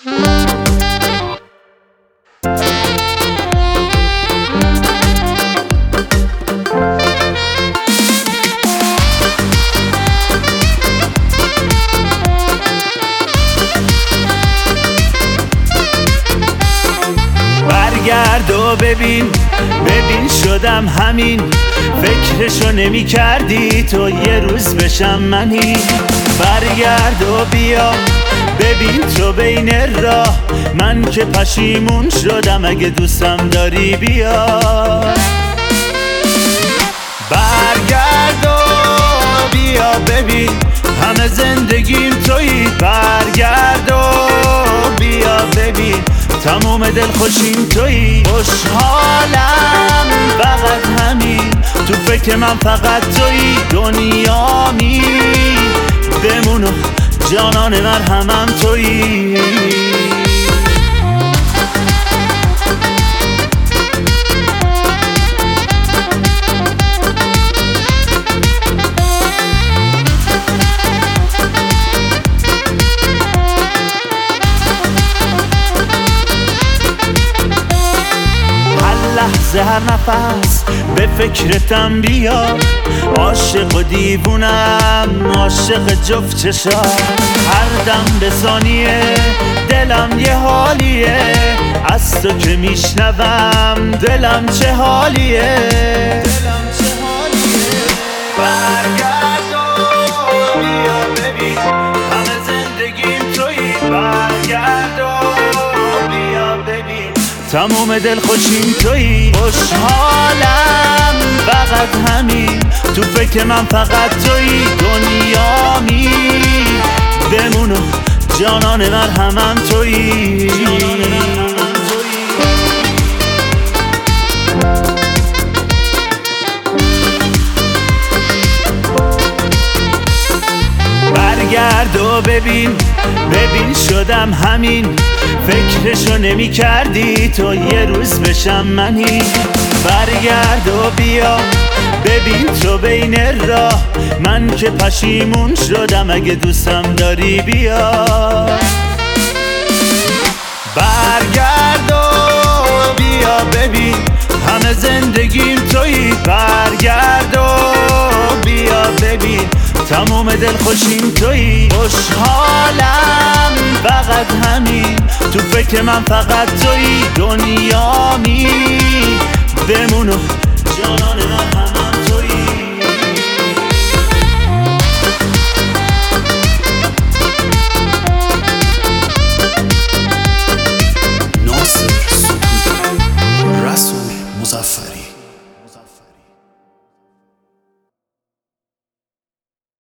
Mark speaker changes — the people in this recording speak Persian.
Speaker 1: برگرد و ببین شدم همین، فکرشو نمی کردی تو یه روز بشم منی. برگرد و بیا ببین تو بین راه، من که پشیمون شدم، اگه دوستم داری بیا. برگرد و بیا ببین همه زندگیم تویی. برگرد و بیا ببین تموم دل خوشیم تویی. خوشحالم فقط همین، تو فکر من فقط تویی. دنیامی بمون و جانان مرهمم تویی. هر نفس به فکرتم بیا، عاشق و دیوونم، عاشق جفت چشا. هر دم به ثانیه دلم یه حالیه، از تو که میشنوم دلم چه حالیه. برگرد و بیا ببین همه زندگیم تویی. برگرد و بیا ببین تموم دل خوشیم تویی. خوشحالم فقط همین، تو فکر من فقط تویی. دنیامی بمون و جانان مرهمم تویی. برگرد و ببین شدم همین، فکرشو نمی کردی تو یه روز بشم منی. برگرد و بیا ببین تو بین راه، من که پشیمون شدم، اگه دوستم داری بیا. برگرد و بیا ببین همه زندگیم تویی. برگرد و بیا ببین تموم دل خوشیم تویی. خوشحالم فقط همین، تو فکر من فقط تویی. دنیامی بمون و جانان مرهمم تویی.
Speaker 2: ناصر سکوتی، رسول مظفری.